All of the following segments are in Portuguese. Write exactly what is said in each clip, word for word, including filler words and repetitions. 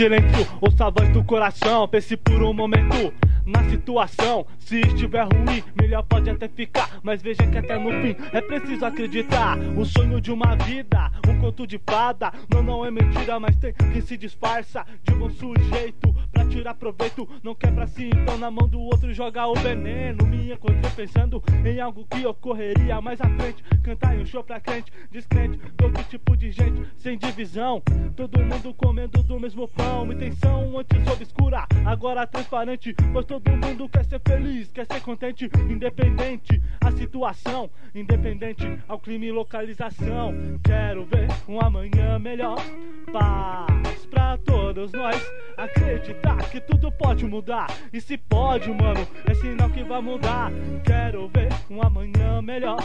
silêncio, ouça a voz do coração. Pense por um momento na situação. Se estiver ruim, melhor pode até ficar, mas veja que até no fim é preciso acreditar. O sonho de uma vida, um conto de fada, não, não é mentira, mas tem quem se disfarça de bom sujeito pra tirar proveito. Não quer pra si, então na mão do outro joga o veneno. Me encontrei pensando em algo que ocorreria mais à frente. Cantar em um show pra crente, descrente, todo tipo de gente, sem divisão, todo mundo comendo do mesmo pão. Intenção antes obscura, agora transparente, pois todo mundo quer ser feliz, quer ser contente, independente a situação, independente ao crime e localização. Quero ver um amanhã melhor, paz pra todos nós, acreditar que tudo pode mudar. E se pode, mano, é sinal que vai mudar. Quero ver um amanhã melhor,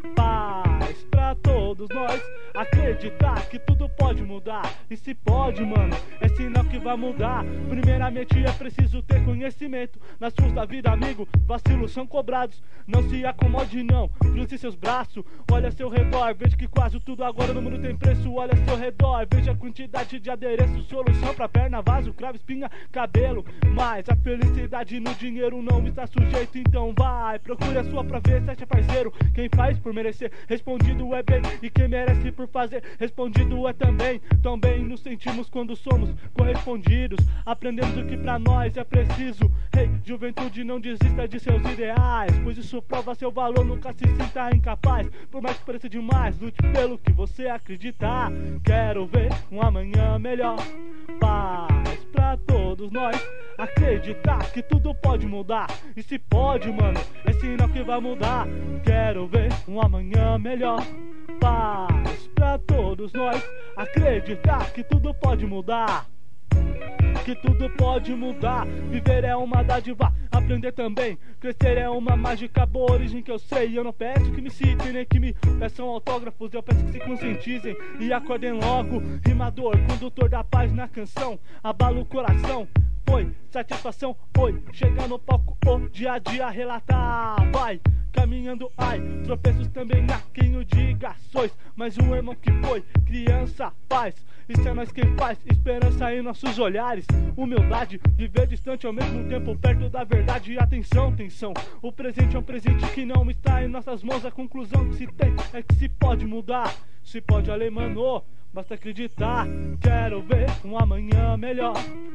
paz pra todos nós, acreditar que tudo pode mudar. E se pode, mano, é sinal que vai mudar. Primeiramente é preciso ter conhecimento. Nas ruas da vida, amigo, vacilos são cobrados. Não se acomode não, cruze seus braços. Olha ao seu redor, veja que quase tudo agora no mundo tem preço. Olha ao seu redor, veja a quantidade de adereço. Solução pra perna, vaso, cravo, espinha, cabelo. Mas a felicidade no dinheiro não está sujeito. Então vai, procure a sua pra ver se acha parceiro. Quem faz por merecer, respondido é bem. E quem merece por fazer, respondido é também. Também nos sentimos quando somos correspondidos. Aprendemos o que pra nós é preciso. Hey, juventude, não desista de seus ideais, pois isso prova seu valor, nunca se sinta incapaz. Por mais que pareça demais, lute pelo que você acreditar. Quero ver um amanhã melhor, paz pra todos nós, acreditar que tudo pode mudar. E se pode, mano, é sinal que vai mudar. Quero ver um amanhã melhor, paz pra todos nós, acreditar que tudo pode mudar. Que tudo pode mudar. Viver é uma dádiva, aprender também. Crescer é uma mágica, boa origem que eu sei. Eu não peço que me citem, nem que me peçam autógrafos. Eu peço que se conscientizem e acordem logo. Rimador, condutor da paz na canção, abala o coração. Oi, satisfação, oi, chega no palco, o dia a dia relatar. Vai, caminhando, ai, tropeços também há quem o diga. Sois mais um irmão que foi criança, paz. Isso é nós quem faz, esperança em nossos olhares. Humildade, viver distante ao mesmo tempo perto da verdade. Atenção, tensão, o presente é um presente que não está em nossas mãos. A conclusão que se tem é que se pode mudar. Se pode, alemano, basta acreditar. Quero ver um amanhã melhor,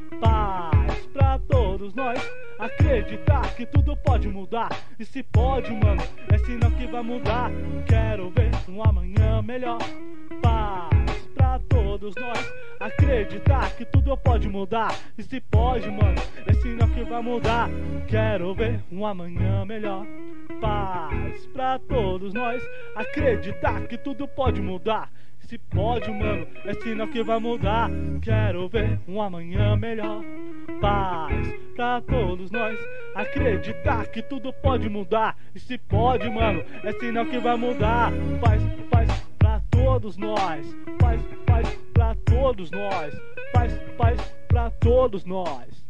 paz pra todos nós, acreditar que tudo pode mudar. E se pode, mano, é sinal que vai mudar. Quero ver um amanhã melhor, paz pra todos nós, acreditar que tudo pode mudar. E se pode, mano, é sinal que vai mudar. Quero ver um amanhã melhor, paz pra todos nós, acreditar que tudo pode mudar. Se pode, mano, é sinal que vai mudar. Quero ver um amanhã melhor, paz pra todos nós, acreditar que tudo pode mudar. E se pode, mano, é sinal que vai mudar. Paz, paz pra todos nós, paz, paz pra todos nós, paz, paz pra todos nós.